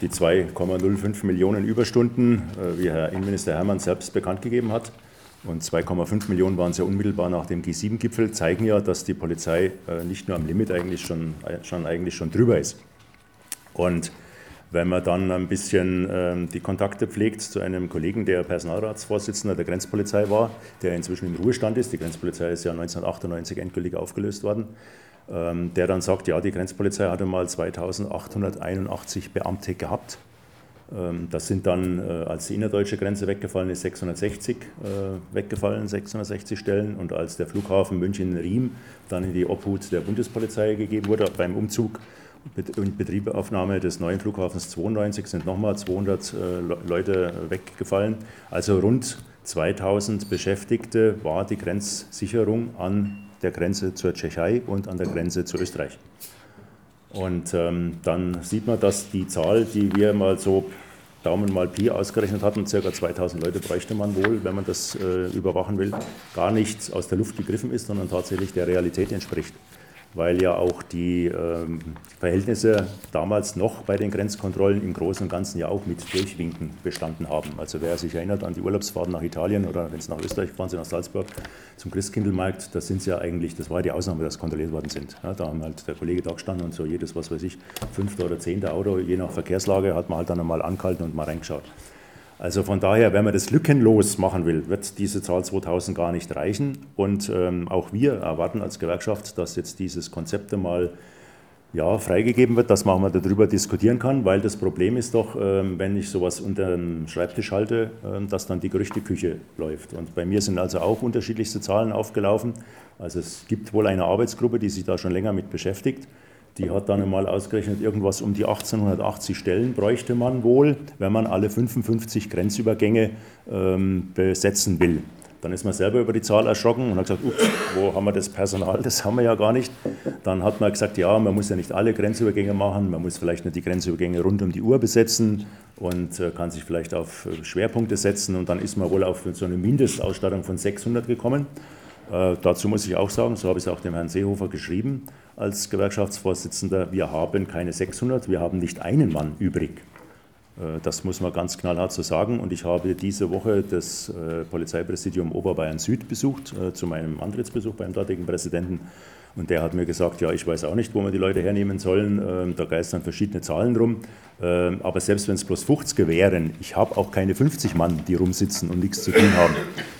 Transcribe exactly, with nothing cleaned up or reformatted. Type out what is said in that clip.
die zwei Komma null fünf Millionen Überstunden, wie Herr Innenminister Hermann selbst bekannt gegeben hat, und zwei Komma fünf Millionen waren sehr unmittelbar nach dem G sieben Gipfel, zeigen ja, dass die Polizei nicht nur am Limit eigentlich schon, schon, eigentlich schon drüber ist. Und wenn man dann ein bisschen äh, die Kontakte pflegt zu einem Kollegen, der Personalratsvorsitzender der Grenzpolizei war, der inzwischen im Ruhestand ist, die Grenzpolizei ist ja neunzehnhundertachtundneunzig endgültig aufgelöst worden, ähm, der dann sagt, ja, die Grenzpolizei hatte mal zweitausendachthunderteinundachtzig Beamte gehabt. Ähm, das sind dann, äh, als die innerdeutsche Grenze weggefallen ist, sechshundertsechzig äh, weggefallen, sechshundertsechzig Stellen. Und als der Flughafen München-Riem dann in die Obhut der Bundespolizei gegeben wurde beim Umzug, und Betriebeaufnahme des neuen Flughafens zweiundneunzig sind nochmal zweihundert äh, Leute weggefallen. Also rund zweitausend Beschäftigte war die Grenzsicherung an der Grenze zur Tschechei und an der Grenze zu Österreich. Und ähm, dann sieht man, dass die Zahl, die wir mal so Daumen mal Pi ausgerechnet hatten, ca. zweitausend Leute bräuchte man wohl, wenn man das äh, überwachen will, gar nicht aus der Luft gegriffen ist, sondern tatsächlich der Realität entspricht. Weil ja auch die ähm, Verhältnisse damals noch bei den Grenzkontrollen im Großen und Ganzen ja auch mit Durchwinken bestanden haben. Also wer sich erinnert an die Urlaubsfahrten nach Italien oder wenn es nach Österreich fahren sie nach Salzburg zum Christkindlmarkt, das sind ja eigentlich, das war die Ausnahme, dass kontrolliert worden sind. Ja, da haben halt der Kollege da gestanden und so jedes, was weiß ich, fünfte oder zehnte Auto, je nach Verkehrslage, hat man halt dann einmal angehalten und mal reingeschaut. Also von daher, wenn man das lückenlos machen will, wird diese Zahl zweitausend gar nicht reichen. Und ähm, auch wir erwarten als Gewerkschaft, dass jetzt dieses Konzept einmal ja, freigegeben wird, dass man auch mal darüber diskutieren kann, weil das Problem ist doch, ähm, wenn ich sowas unter den Schreibtisch halte, äh, dass dann die Gerüchteküche läuft. Und bei mir sind also auch unterschiedlichste Zahlen aufgelaufen. Also es gibt wohl eine Arbeitsgruppe, die sich da schon länger mit beschäftigt. Die hat dann einmal ausgerechnet, irgendwas um die achtzehnhundertachtzig Stellen bräuchte man wohl, wenn man alle fünfundfünfzig Grenzübergänge ähm, besetzen will. Dann ist man selber über die Zahl erschrocken und hat gesagt, ups, wo haben wir das Personal, das haben wir ja gar nicht. Dann hat man gesagt, ja, man muss ja nicht alle Grenzübergänge machen, man muss vielleicht nicht die Grenzübergänge rund um die Uhr besetzen und äh, kann sich vielleicht auf Schwerpunkte setzen. Und dann ist man wohl auf so eine Mindestausstattung von sechshundert gekommen. Äh, dazu muss ich auch sagen, so habe ich es auch dem Herrn Seehofer geschrieben als Gewerkschaftsvorsitzender, wir haben keine sechshundert, wir haben nicht einen Mann übrig. Äh, das muss man ganz knallhart so sagen. Und ich habe diese Woche das äh, Polizeipräsidium Oberbayern Süd besucht, äh, zu meinem Antrittsbesuch beim dortigen Präsidenten. Und der hat mir gesagt, ja, ich weiß auch nicht, wo wir die Leute hernehmen sollen. Äh, da geistern verschiedene Zahlen rum. Äh, aber selbst wenn es bloß fünfzig wären, ich habe auch keine fünfzig Mann, die rumsitzen und nichts zu tun haben.